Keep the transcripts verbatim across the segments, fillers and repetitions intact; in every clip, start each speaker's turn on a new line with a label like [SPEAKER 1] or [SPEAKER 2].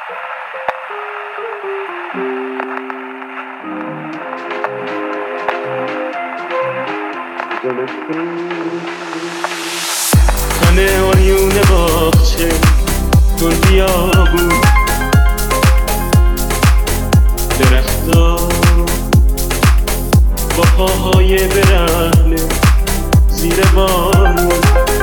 [SPEAKER 1] همه آیون باغچه دنیا بود، درختا با پاهای برهنه زیر بارون.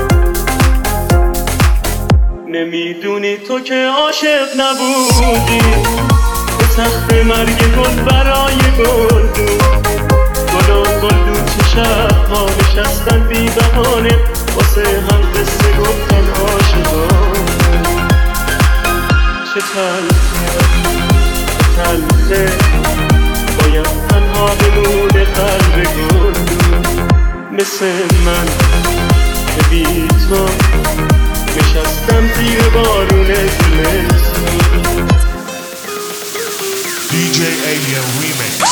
[SPEAKER 1] نمیدونی تو که عاشق نبودی، به تخت مرگ گل برای گلدون. گل و گلدون چه شبها نشستن بی بهانه واسه هم قصه گفتن عاشقانه. چه تلخه تلخه باید تنها بمونه قلب گلدون، مثل من که بی تو نشستم زیر بارون زمستون.
[SPEAKER 2] دی جی Alien Remix.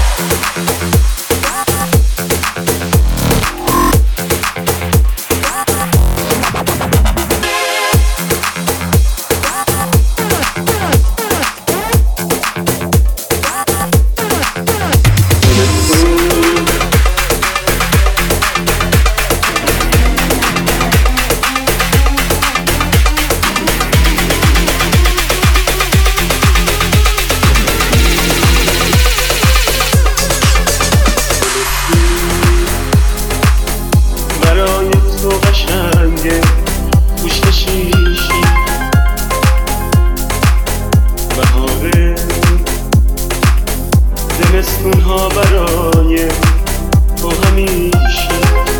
[SPEAKER 1] زمستونها برای تو همیشه،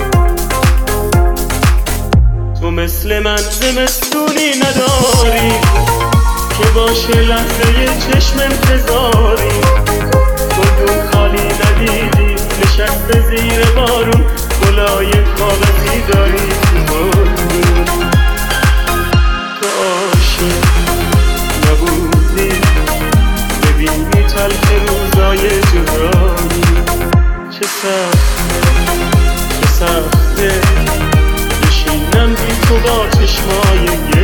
[SPEAKER 1] تو مثل من زمستونی نداری که باشه لحظه چشم انتظاری. گلدون خالی ندیدی نشسته زیر بارون، گلای کاغذی داری تو گلدون. تو عاشق نبودی ببینی تلخ روزای جدایی. چه سخته چه سخته نشینم بی تو با چشمای